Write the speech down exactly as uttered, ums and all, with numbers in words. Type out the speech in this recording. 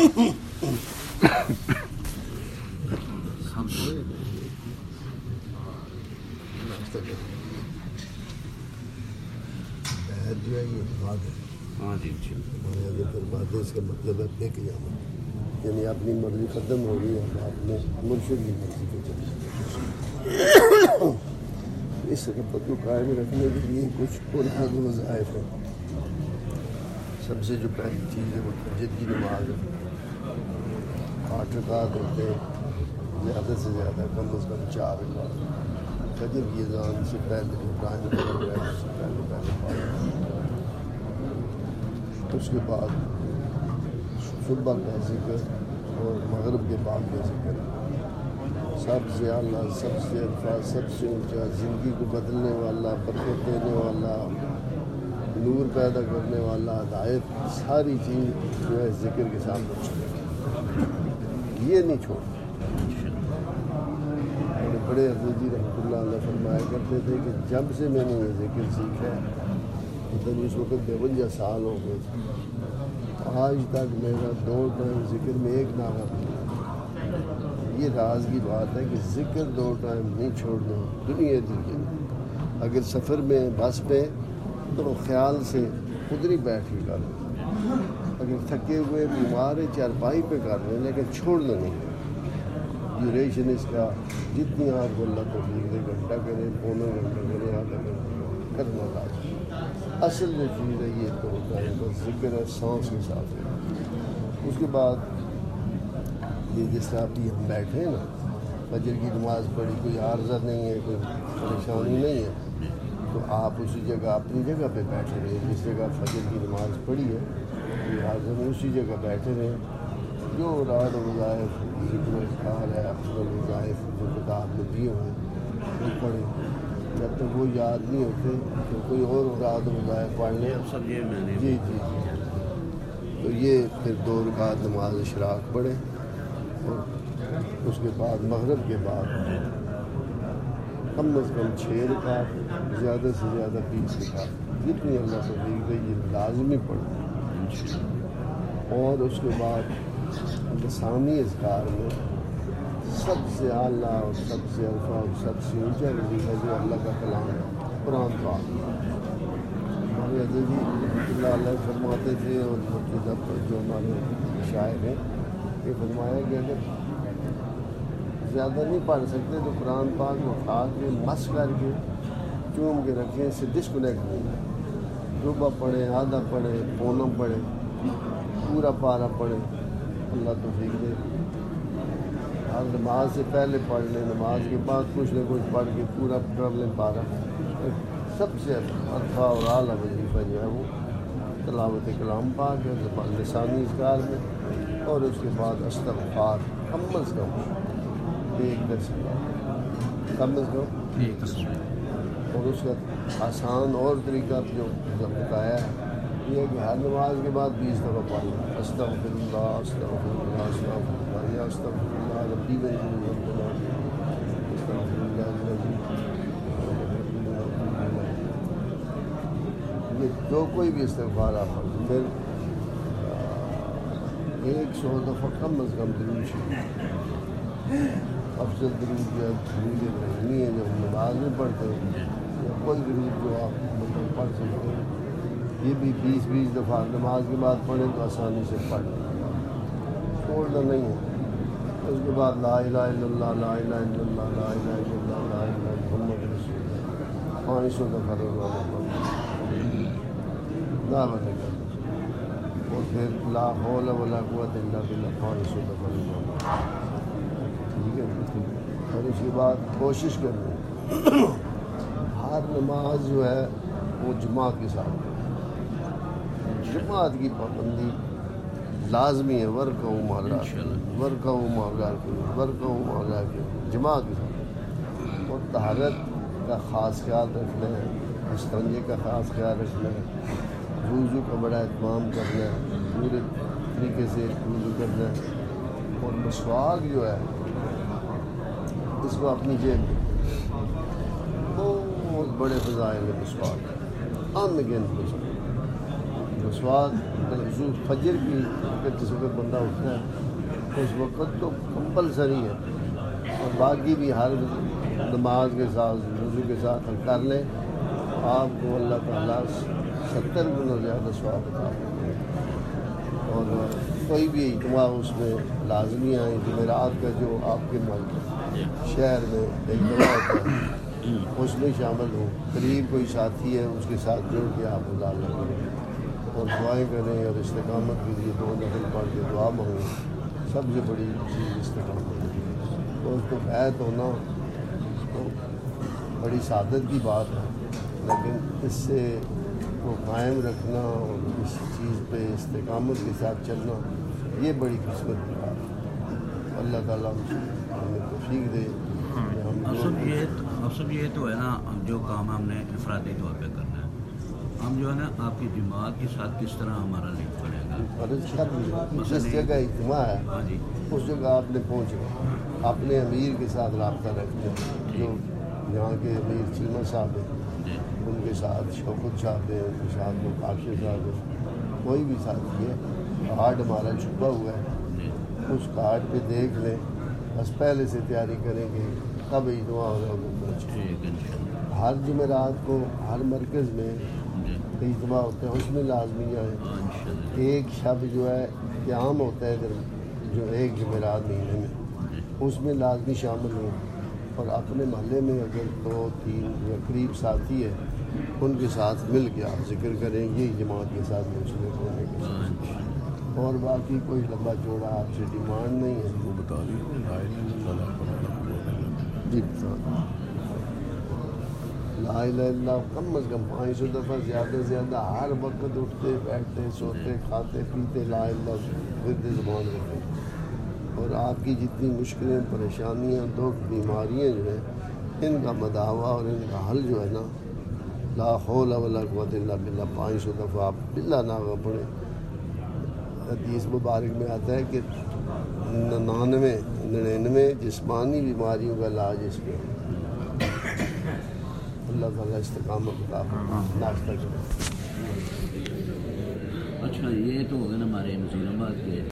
جو ہے یہ بات ہے فرماتے اس کا مطلب ہے بے قیامت، یعنی اپنی مرضی ختم ہو گئی ہے، آپ نے مرشد کی مرضی کو چلی۔ اس ربط کو قائم رکھنے کے لیے کچھ بنیاد وظائف ہیں۔ سب سے جو پہلی چیز ہے وہ فجر کی نماز ہے۔ آٹھ رکعت ہوتے ہیں، زیادہ سے زیادہ کم از کم چار رکعت فجر کی اذان سے پہلے جو ٹائم ہے اس سے پہلے پہلے پڑھیں۔ اس کے بعد صبح کا ذکر اور مغرب کے بعد کا ذکر سب سے اعلیٰ، سب سے الفاظ، سب سے اونچا، زندگی کو بدلنے والا، برکت دینے والا، نور پیدا کرنے والا، ہدایت، ساری چیز جو ہے ذکر کے سامنے چھوڑے، یہ نہیں چھوڑ۔ بڑے حضرت رحمۃ اللہ علیہ فرمایا کرتے تھے کہ جب سے میں نے یہ ذکر سیکھا ہے، مطلب اس وقت بونجا سال ہو گئے، آج تک میرا دو ٹائم ذکر میں ایک ناغہ نہیں۔ یہ راز کی بات ہے کہ ذکر دو ٹائم نہیں چھوڑنا دنیا دی کے۔ اگر سفر میں بس پہ تو خیال سے ادھر ہی بیٹھ کے کر لیں، اگر تھکے ہوئے بیمار چارپائی پہ کر لیں، لیکن چھوڑنا نہیں۔ ڈیوریشن اس کا جتنی آپ کو اللہ توفیق دے، گھنٹہ کریں، پونا گھنٹہ کریں، آدھا گھنٹہ کرنا لازم۔ اصل جو چیز ہے یہ تو ہوتا ہے بس ذکر ہے، سانس کے ساتھ ہے۔ اس کے بعد یہ جس طرح ابھی ہم بیٹھے ہیں نا، فجر کی نماز پڑھی، کوئی عارضہ نہیں ہے، کوئی پریشانی نہیں ہے، تو آپ اسی جگہ اپنی جگہ پہ بیٹھے رہے، جس جگہ فجر کی نماز پڑھی ہے کوئی عارضہ نہیں، اسی جگہ بیٹھے رہے۔ جو رات وظائف، ذکر و اذکار ہے، افضل وظائف جو کتاب میں دیے ہوئے وہ پڑھیں۔ جب تک وہ یاد نہیں ہوتے تو کوئی اور رات وظائف پڑھ لیں۔ جی جی تو یہ پھر دو رکعت نماز اشراق پڑھیں، اور اس کے بعد مغرب کے بعد کم از کم چھ رکعت، زیادہ سے زیادہ بیس رکعت، جتنی اللہ توفیق دے یہ لازمی پڑھیں۔ اور اس کے بعد لسانی اذکار میں سب سے اعلیٰ اور سب سے الفا اور سب سے اونچا وظیفہ جو اللہ کا کلام ہے، قرآن پاک۔ ہمارے حضرت جی اللہ علیہ فرماتے تھے، اور جو ہمارے شاعر ہیں یہ فرمایا کہ اگر زیادہ نہیں پڑھ سکتے تو قرآن پاک کو خاک میں مس کر کے چوم کے رکھیں، اس سے ڈسکنیکٹ نہیں، ربع پڑھیں، آدھا پڑھیں، پونم پڑھیں، پورا پارا پڑھیں، اللہ توفیق دے۔ ہر نماز سے پہلے پڑھ لیں، نماز کے بعد کچھ نہ کچھ پڑھ کے پورا کر لیں پارا۔ سب سے اچھا اور اعلیٰ وظیفہ جو ہے وہ تلاوت کلام پاک ہے لسانی اذکار میں، اور اس کے بعد استغفار کم از کم ایک دس کم از کم ایک دس، اور اس کا آسان اور طریقہ جو بتایا ہے یہ ہے کہ ہر نماز کے بعد بیس دفعہ پڑھ لیں، استغفر اللہ استغفر اللہ استغفر اللہ یا استغفر اللہ ربی وجل استغفر اللہ الذی۔ یہ جو کوئی بھی استغفار آپ پڑھ لیں، پھر ایک سو دفعہ کم از کم درود شریف، افضل درود جو ہے درود ابراہیمی ہے جو ہم نماز میں پڑھتے ہیں، یا کوئی درود جو آپ مطلب پڑھ سکتے ہیں، یہ بھی بیس بیس دفعہ نماز کے بعد پڑھیں تو آسانی سے پڑھ لیں، چھوڑنا نہیں ہے۔ اس کے بعد لا الہ الا اللہ، لا الہ الا اللہ، لا الہ الا اللہ، لا الہ الا محمد رسول اللہ، پانچ سو دفعہ روزانہ پڑھیں، نہ بنے گا، اور پھر لا حول ولا قوت الا باللہ پانچ سو دفعہ روزانہ، ٹھیک ہے۔ اور اس کے بعد کوشش کریں ہر نماز جو ہے وہ جماعت کے ساتھ، جماعت کی پابندی لازمی ہے، ورکہ مولا ورکہ مولا کے ورکہ مولا کے جماعت کے ساتھ، اور طہارت کا خاص خیال رکھنا ہے، استنجے کا خاص خیال رکھنا ہے، وضو کا بڑا اہتمام کرنا ہے، پورے طریقے سے وضو کرنا ہے، اور مسواک جو ہے اس کو اپنی جیب میں، بہت بڑے فضائل ہے مسواک، ان گنت مسواک، مسواک وضو فجر کی وقت جس وقت بندہ اٹھتا ہے اس وقت تو کمپلسری ہے، اور باقی بھی ہر نماز کے ساتھ وضو کے ساتھ کر لیں، آپ کو اللہ تعالیٰ ستر گنا زیادہ ثواب عطا کرے۔ اور کوئی بھی اجتماع اس میں لازمی آئیں، جمعرات کا جو آپ کے شہر میں اجتماع ہوتا ہے اس میں شامل ہوں، قریب کوئی ساتھی ہے اس کے ساتھ جڑ کے آپ مطالعہ کریں اور دعائیں کریں، اور استقامت کے لیے دو نفل پڑھ کے دعا مانگیں۔ سب سے بڑی چیز استقامت ہے، تو اس کو بیعت ہونا تو بڑی سعادت کی بات ہے، لیکن اس سے کو قائم رکھنا اور اس چیز پہ استقامت کے ساتھ چلنا یہ بڑی قسمت کی بات ہے۔ اللہ تعالیٰ ہمیں توفیق دے کہ ہم اب سب یہ اب سب یہ تو ہے نا، جو کام ہم نے انفرادی طور پہ کرنا ہے، ہم جو ہے نا آپ کی جماعت کے ساتھ کس طرح ہمارا لنک پڑے گا؟ جس جگہ اجتماع ہے ہاں جی، اس جگہ آپ نے پہنچنا، اپنے امیر کے ساتھ رابطہ رکھنا، جو یہاں کے امیر چیمہ صاحب ہیں ان کے ساتھ، شوکت صاحب ہیں ان کے ساتھ، وہ کاشر صاحب ہیں، کوئی بھی ساتھی ہے، کارڈ ہمارا چھپا ہوا ہے، اس کارڈ پہ دیکھ لیں، بس پہلے سے تیاری کریں گے کب اجتماع ہو رہا ہے پہنچے۔ ہر جمعرات کو ہر مرکز میں اجتماع ہوتے ہیں، اس میں لازمی آئیں۔ ایک شب جو ہے قیام ہوتا ہے جو ایک جمعرات مہینے میں، اس میں لازمی شامل ہوں، اور اپنے محلے میں اگر دو تین یا قریب ساتھی ہے ان کے ساتھ مل کے آپ ذکر کریں گے جماعت کے ساتھ منسلک ہونے کے ساتھ، اور باقی کوئی لمبا چوڑا آپ سے ڈیمانڈ نہیں ہے۔ وہ بتا جی لا الہ الا اللہ کم از کم پانچ سو دفعہ زیادہ سے زیادہ ہر وقت اٹھتے بیٹھتے سوتے کھاتے پیتے لا الہ ورد زبان رکھیں، اور آپ کی جتنی مشکلیں پریشانیاں دکھ بیماریاں جو ہیں ان کا مداوع اور ان کا حل جو ہے نا، لا حول ولا قوت الا باللہ پانچ سو دفعہ آپ بلا ناغہ پڑھیں۔ حدیث مبارک میں آتا ہے کہ ننانوے ننانوے جسمانی بیماریوں کا علاج اس میں۔ اللہ تعالیٰ استقامت عطا فرمائے۔ ناشتہ کریں۔ اچھا، یہ تو ہو گیا نا ہمارے نذیر آباد کے